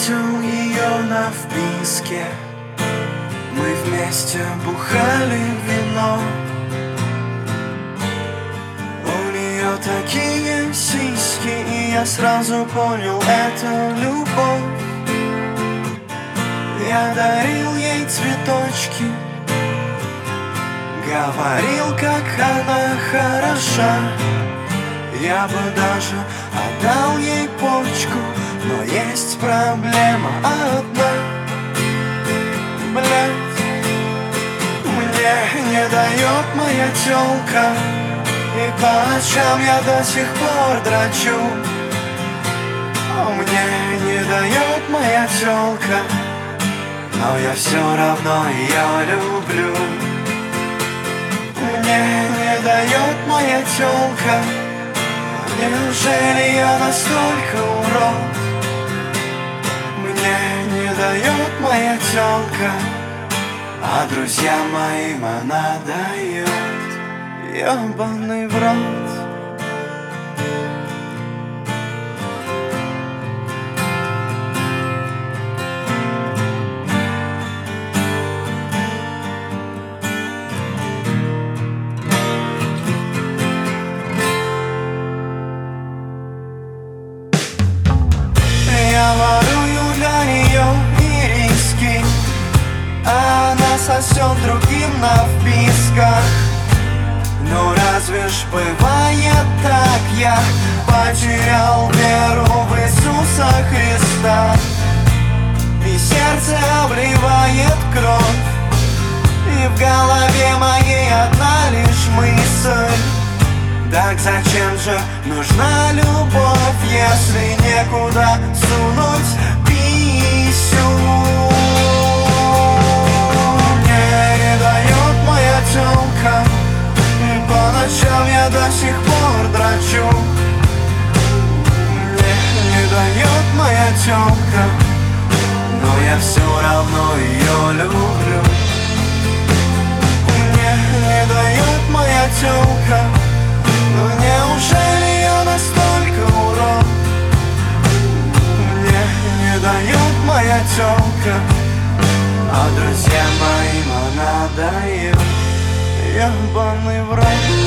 видел ее на вписке. Мы вместе бухали вино. У нее такие сиськи, и я сразу понял, это любовь. Я дарил ей цветочки, говорил, как она хороша. Я бы даже отдал ей почку, но есть проблема одна. Блядь, мне не дает моя тёлка, и по ночам я до сих пор дрочу. Мне не дает моя тёлка, но я все равно ее люблю. Мне не дает моя тёлка, неужели я настолько урод? Мне не дает моя тёлка, а друзьям моим она дает. Ёбаный в рот. Я ворую для нее ириски, а она сосет другим на вписках. Ну разве ж бывает так? Я потерял веру в Иисуса Христа, и сердце обливает кровь, и в голове моей одна лишь мысль: так зачем же нужна любовь, если некуда сунуть писю? Мне не дает моя тёлка, и по ночам я до сих пор дрочу. Мне не дает моя тёлка, но я все равно ее люблю. Мне не дает моя тёлка, но неужели я настолько урод? Мне не дает моя тёлка, а друзьям моим она дает. Ёбаный в рот.